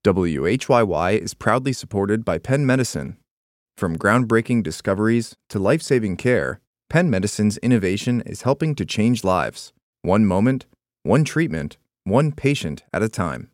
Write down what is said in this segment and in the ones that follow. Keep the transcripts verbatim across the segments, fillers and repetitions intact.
W H Y Y is proudly supported by Penn Medicine. From groundbreaking discoveries to life-saving care, Penn Medicine's innovation is helping to change lives, one moment, one treatment, one patient at a time.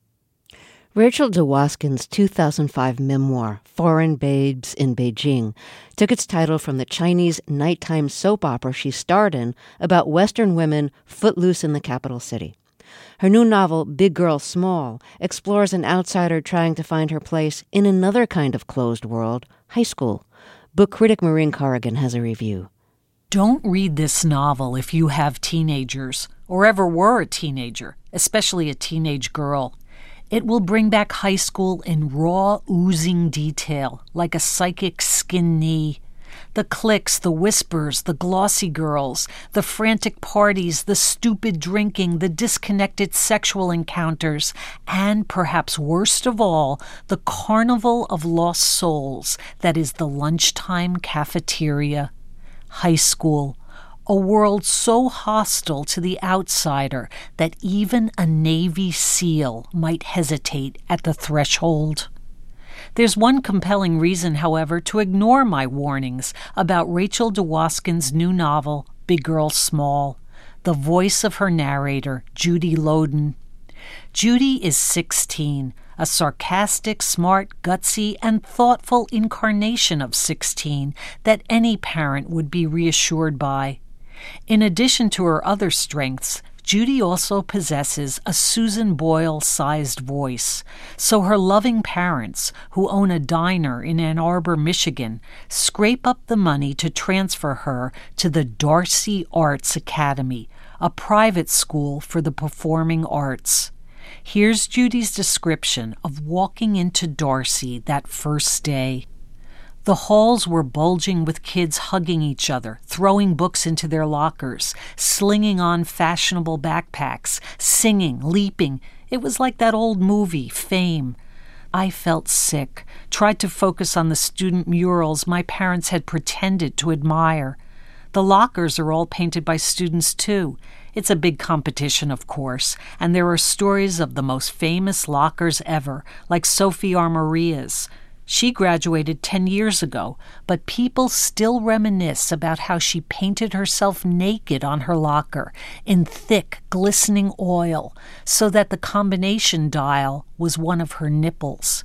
Rachel Dwoskin's two thousand five memoir, Foreign Babes in Beijing, took its title from the Chinese nighttime soap opera she starred in about Western women footloose in the capital city. Her new novel, Big Girl Small, explores an outsider trying to find her place in another kind of closed world, high school. Book critic Maureen Corrigan has a review. Don't read this novel if you have teenagers, or ever were a teenager, especially a teenage girl. It will bring back high school in raw, oozing detail, like a psychic skin knee. The cliques, the whispers, the glossy girls, the frantic parties, the stupid drinking, the disconnected sexual encounters, and, perhaps worst of all, the carnival of lost souls that is the lunchtime cafeteria. High school, a world so hostile to the outsider that even a Navy SEAL might hesitate at the threshold. There's one compelling reason, however, to ignore my warnings about Rachel Dwoskin's new novel, Big Girl Small, the voice of her narrator, Judy Loden. Judy is sixteen, a sarcastic, smart, gutsy, and thoughtful incarnation of sixteen that any parent would be reassured by. In addition to her other strengths, Judy also possesses a Susan Boyle-sized voice, so her loving parents, who own a diner in Ann Arbor, Michigan, scrape up the money to transfer her to the Darcy Arts Academy, a private school for the performing arts. Here's Judy's description of walking into Darcy that first day. The halls were bulging with kids hugging each other, throwing books into their lockers, slinging on fashionable backpacks, singing, leaping. It was like that old movie, Fame. I felt sick, tried to focus on the student murals my parents had pretended to admire. The lockers are all painted by students, too. It's a big competition, of course, and there are stories of the most famous lockers ever, like Sophie Armoria's. She graduated ten years ago, but people still reminisce about how she painted herself naked on her locker in thick, glistening oil so that the combination dial was one of her nipples.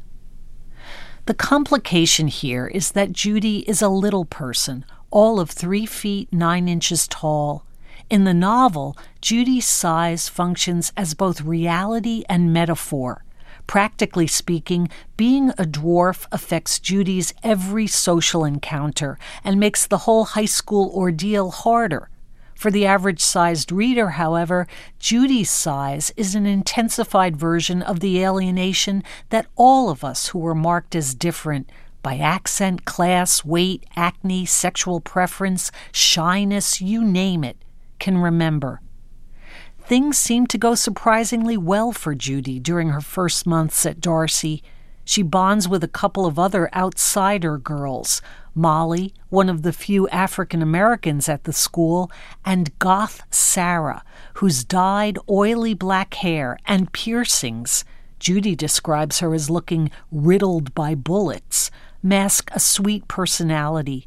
The complication here is that Judy is a little person, all of three feet nine inches tall. In the novel, Judy's size functions as both reality and metaphor. Practically speaking, being a dwarf affects Judy's every social encounter and makes the whole high school ordeal harder. For the average-sized reader, however, Judy's size is an intensified version of the alienation that all of us who were marked as different by accent, class, weight, acne, sexual preference, shyness, you name it, can remember. Things seemed to go surprisingly well for Judy during her first months at Darcy. She bonds with a couple of other outsider girls, Molly, one of the few African Americans at the school, and Goth Sarah, whose dyed, oily black hair and piercings, Judy describes her as looking riddled by bullets, mask a sweet personality.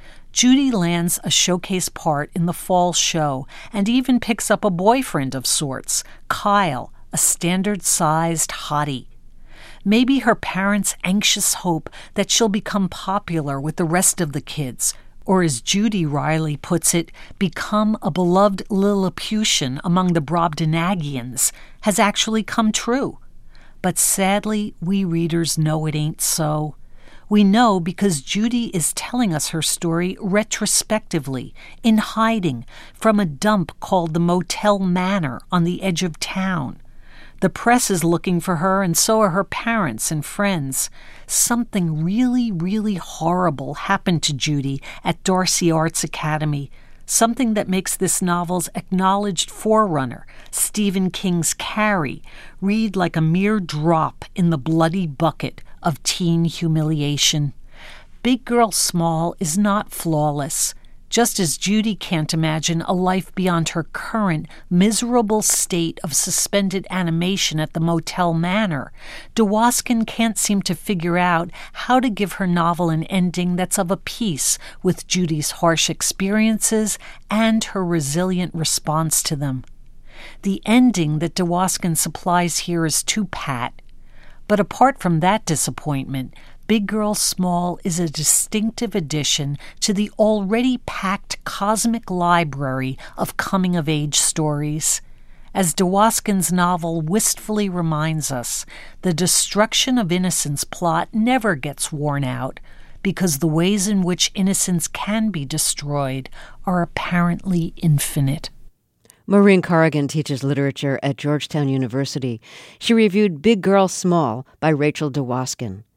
Judy lands a showcase part in the fall show and even picks up a boyfriend of sorts, Kyle, a standard-sized hottie. Maybe her parents' anxious hope that she'll become popular with the rest of the kids, or as Judy Riley puts it, become a beloved Lilliputian among the Brobdingnagians, has actually come true. But sadly, we readers know it ain't so. We know because Judy is telling us her story retrospectively, in hiding, from a dump called the Motel Manor on the edge of town. The press is looking for her, and so are her parents and friends. Something really, really horrible happened to Judy at Darcy Arts Academy, something that makes this novel's acknowledged forerunner, Stephen King's Carrie, read like a mere drop in the bloody bucket of teen humiliation. Big Girl Small is not flawless. Just as Judy can't imagine a life beyond her current miserable state of suspended animation at the Motel Manor, Dwoskin can't seem to figure out how to give her novel an ending that's of a piece with Judy's harsh experiences and her resilient response to them. The ending that Dwoskin supplies here is too pat. But apart from that disappointment, Big Girl Small is a distinctive addition to the already packed cosmic library of coming-of-age stories. As Dwoskin's novel wistfully reminds us, the destruction of innocence plot never gets worn out, because the ways in which innocence can be destroyed are apparently infinite. Maureen Corrigan teaches literature at Georgetown University. She reviewed Big Girl Small by Rachel Dwoskin.